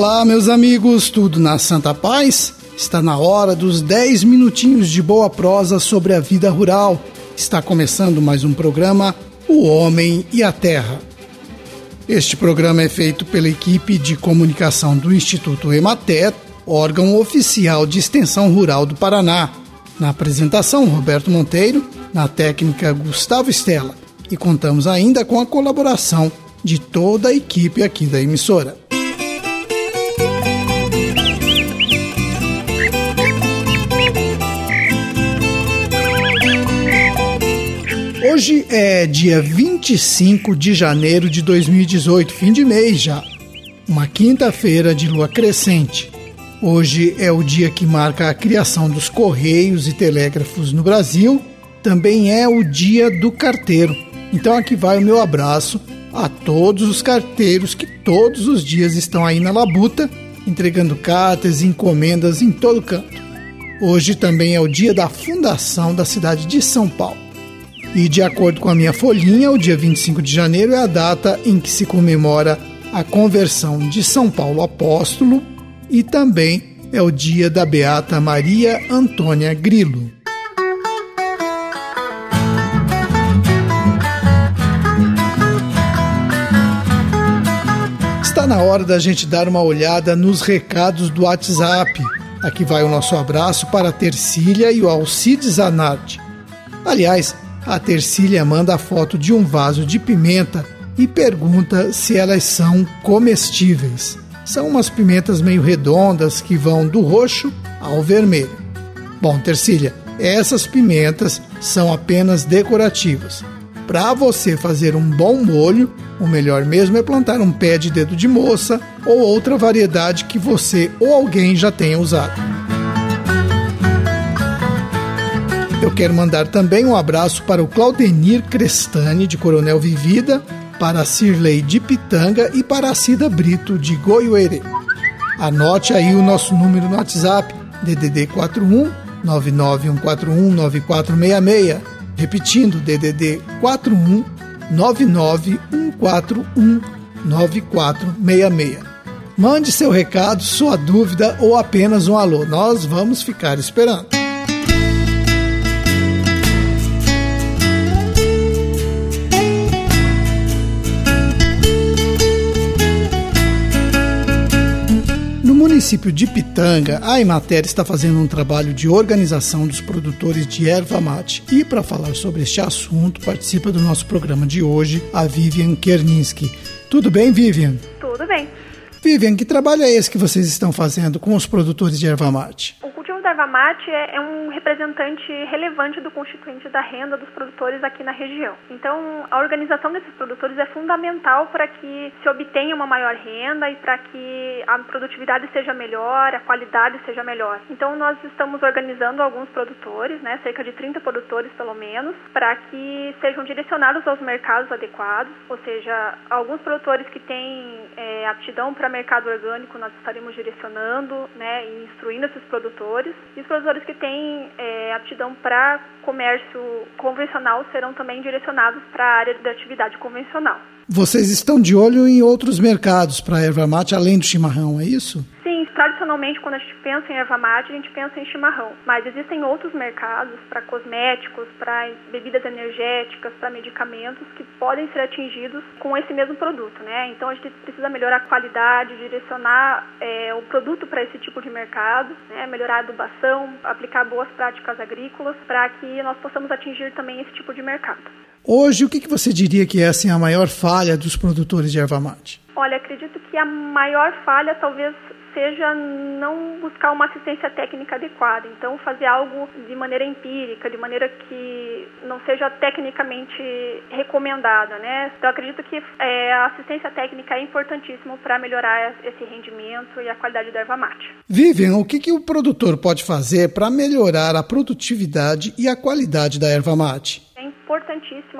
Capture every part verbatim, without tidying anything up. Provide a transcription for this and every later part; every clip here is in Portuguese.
Olá, meus amigos, tudo na Santa Paz? Está na hora dos dez minutinhos de boa prosa sobre a vida rural. Está começando mais um programa, O Homem e a Terra. Este programa é feito pela equipe de comunicação do Instituto Emater, órgão oficial de extensão rural do Paraná. Na apresentação, Roberto Monteiro, na técnica, Gustavo Stella. E contamos ainda com a colaboração de toda a equipe aqui da emissora. Hoje é dia vinte e cinco de janeiro de dois mil e dezoito, fim de mês já, uma quinta-feira de lua crescente. Hoje é o dia que marca a criação dos Correios e Telégrafos no Brasil, também é o dia do carteiro. Então aqui vai o meu abraço a todos os carteiros que todos os dias estão aí na labuta, entregando cartas e encomendas em todo canto. Hoje também é o dia da fundação da cidade de São Paulo. E de acordo com a minha folhinha, o dia vinte e cinco de janeiro é a data em que se comemora a conversão de São Paulo Apóstolo e também é o dia da Beata Maria Antônia Grilo. Está na hora da gente dar uma olhada nos recados do WhatsApp. Aqui vai o nosso abraço para a Tercília e o Alcides Zanardi. Aliás, a Tercília manda a foto de um vaso de pimenta e pergunta se elas são comestíveis. São umas pimentas meio redondas que vão do roxo ao vermelho. Bom, Tercília, essas pimentas são apenas decorativas. Para você fazer um bom molho, o melhor mesmo é plantar um pé de dedo de moça ou outra variedade que você ou alguém já tenha usado. Eu quero mandar também um abraço para o Claudenir Crestani, de Coronel Vivida, para a Cirlei de Pitanga e para a Cida Brito, de Goiuerê. Anote aí o nosso número no WhatsApp, D D D quatro um nove nove um quatro um nove quatro seis seis. Repetindo, D D D quatro um nove nove um quatro um nove quatro seis seis. Mande seu recado, sua dúvida ou apenas um alô. Nós vamos ficar esperando. No município de Pitanga, a Emater está fazendo um trabalho de organização dos produtores de erva mate. E para falar sobre este assunto, participa do nosso programa de hoje a Vivian Kerninski. Tudo bem, Vivian? Tudo bem. Vivian, que trabalho é esse que vocês estão fazendo com os produtores de erva mate? O cultivo da erva mate é, é um representante relevante do constituinte da renda dos produtores aqui na região. Então, a organização desses produtores é fundamental para que se obtenha uma maior renda e para que a produtividade seja melhor, a qualidade seja melhor. Então, nós estamos organizando alguns produtores, né, cerca de trinta produtores pelo menos, para que sejam direcionados aos mercados adequados, ou seja, alguns produtores que têm é, aptidão para mercado orgânico nós estaremos direcionando, né, e instruindo esses produtores. E os produtores que têm é, aptidão para comércio convencional serão também direcionados para a área de atividade convencional. Vocês estão de olho em outros mercados para a erva mate, além do chimarrão, é isso? Sim, tradicionalmente quando a gente pensa em erva mate, a gente pensa em chimarrão. Mas existem outros mercados para cosméticos, para bebidas energéticas, para medicamentos que podem ser atingidos com esse mesmo produto, né? Então a gente precisa melhorar a qualidade, direcionar é, o produto para esse tipo de mercado, né? Melhorar a adubação, aplicar boas práticas agrícolas para que nós possamos atingir também esse tipo de mercado. Hoje, o que você diria que é assim, a maior falha dos produtores de erva mate? Olha, acredito que a maior falha talvez seja não buscar uma assistência técnica adequada. Então, fazer algo de maneira empírica, de maneira que não seja tecnicamente recomendada, né? Então, acredito que é, a assistência técnica é importantíssima para melhorar esse rendimento e a qualidade da erva mate. Vivian, o que, que o produtor pode fazer para melhorar a produtividade e a qualidade da erva mate? É importantíssima a aplicação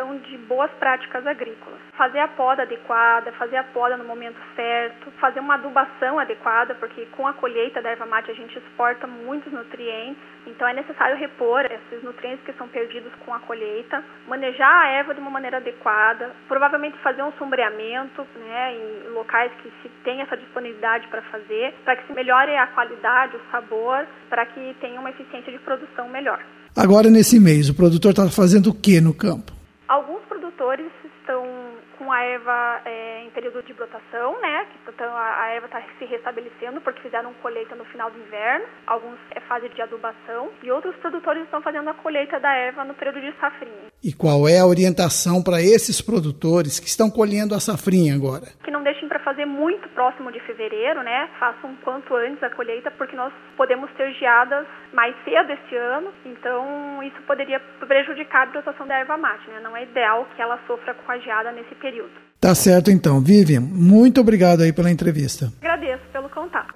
implementação de boas práticas agrícolas. Fazer a poda adequada, fazer a poda no momento certo, fazer uma adubação adequada, porque com a colheita da erva mate a gente exporta muitos nutrientes, então é necessário repor esses nutrientes que são perdidos com a colheita, manejar a erva de uma maneira adequada, provavelmente fazer um sombreamento, né, em locais que se tem essa disponibilidade para fazer, para que se melhore a qualidade, o sabor, para que tenha uma eficiência de produção melhor. Agora, nesse mês, o produtor está fazendo o que no campo? Alguns produtores estão com a erva é, em período de brotação, né? Então a, a erva está se restabelecendo porque fizeram colheita no final do inverno. Alguns é fase de adubação e outros produtores estão fazendo a colheita da erva no período de safrinha. E qual é a orientação para esses produtores que estão colhendo a safrinha agora? Que não deixem para fazer muito próximo de fevereiro, né? Façam quanto antes a colheita, porque nós podemos ter geadas mais cedo esse ano, então isso poderia prejudicar a brotação da erva mate, né? Não é ideal que ela sofra com a geada nesse período. Tá certo então. Vivian, muito obrigado aí pela entrevista. Agradeço pelo contato.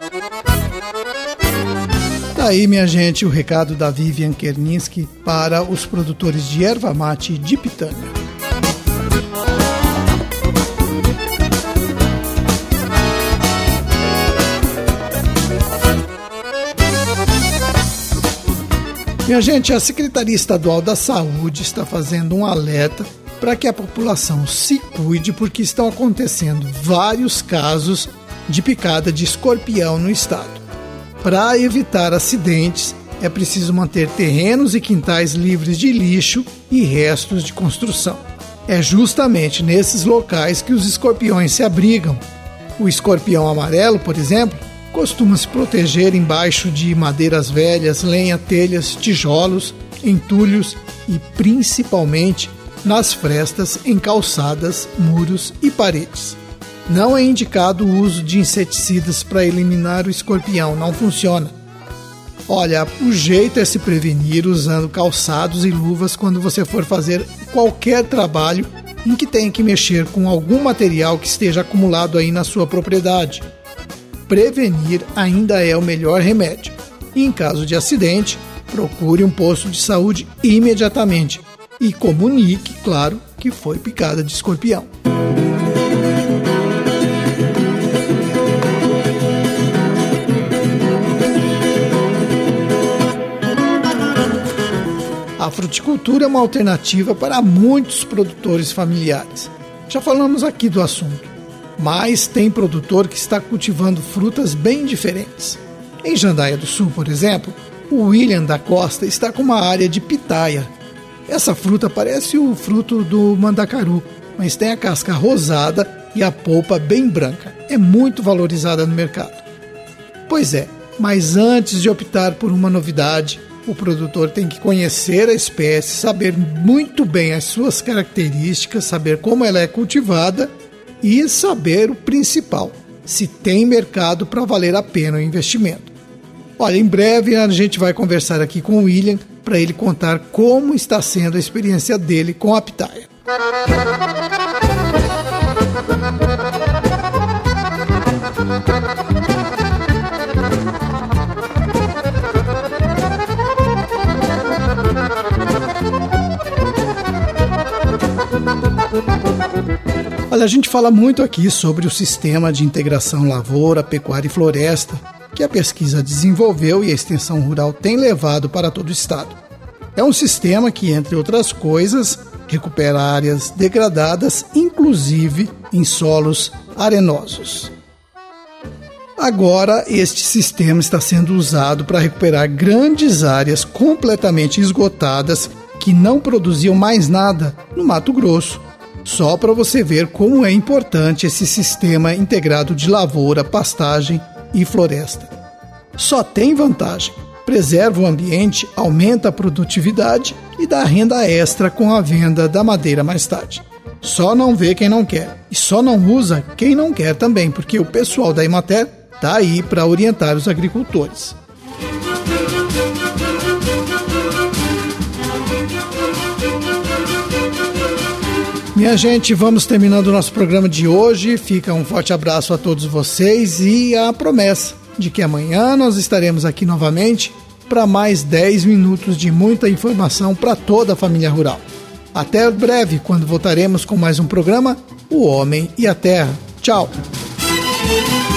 Tá aí, minha gente, o recado da Vivian Kerninski para os produtores de erva mate de Pitânia. Minha gente, a Secretaria Estadual da Saúde está fazendo um alerta para que a população se cuide, porque estão acontecendo vários casos de picada de escorpião no estado. Para evitar acidentes, é preciso manter terrenos e quintais livres de lixo e restos de construção. É justamente nesses locais que os escorpiões se abrigam. O escorpião amarelo, por exemplo, costuma se proteger embaixo de madeiras velhas, lenha, telhas, tijolos, entulhos e principalmente nas frestas em calçadas, muros e paredes. Não é indicado o uso de inseticidas para eliminar o escorpião, não funciona. Olha, o jeito é se prevenir usando calçados e luvas quando você for fazer qualquer trabalho em que tenha que mexer com algum material que esteja acumulado aí na sua propriedade. Prevenir ainda é o melhor remédio. E em caso de acidente, procure um posto de saúde imediatamente e comunique, claro, que foi picada de escorpião. A fruticultura é uma alternativa para muitos produtores familiares. Já falamos aqui do assunto, mas tem produtor que está cultivando frutas bem diferentes. Em Jandaia do Sul, por exemplo, o William da Costa está com uma área de pitaia. Essa fruta parece o fruto do mandacaru, mas tem a casca rosada e a polpa bem branca. É muito valorizada no mercado. Pois é, mas antes de optar por uma novidade, o produtor tem que conhecer a espécie, saber muito bem as suas características, saber como ela é cultivada e saber o principal, se tem mercado para valer a pena o investimento. Olha, em breve a gente vai conversar aqui com o William para ele contar como está sendo a experiência dele com a pitaia. Olha, a gente fala muito aqui sobre o sistema de integração lavoura, pecuária e floresta que a pesquisa desenvolveu e a extensão rural tem levado para todo o estado. É um sistema que, entre outras coisas, recupera áreas degradadas, inclusive em solos arenosos. Agora, este sistema está sendo usado para recuperar grandes áreas completamente esgotadas que não produziam mais nada no Mato Grosso. Só para você ver como é importante esse sistema integrado de lavoura, pastagem e floresta. Só tem vantagem: preserva o ambiente, aumenta a produtividade e dá renda extra com a venda da madeira mais tarde. Só não vê quem não quer e só não usa quem não quer também, porque o pessoal da Emater está aí para orientar os agricultores. Minha gente, vamos terminando o nosso programa de hoje. Fica um forte abraço a todos vocês e a promessa de que amanhã nós estaremos aqui novamente para mais dez minutos de muita informação para toda a família rural. Até breve, quando voltaremos com mais um programa, O Homem e a Terra. Tchau!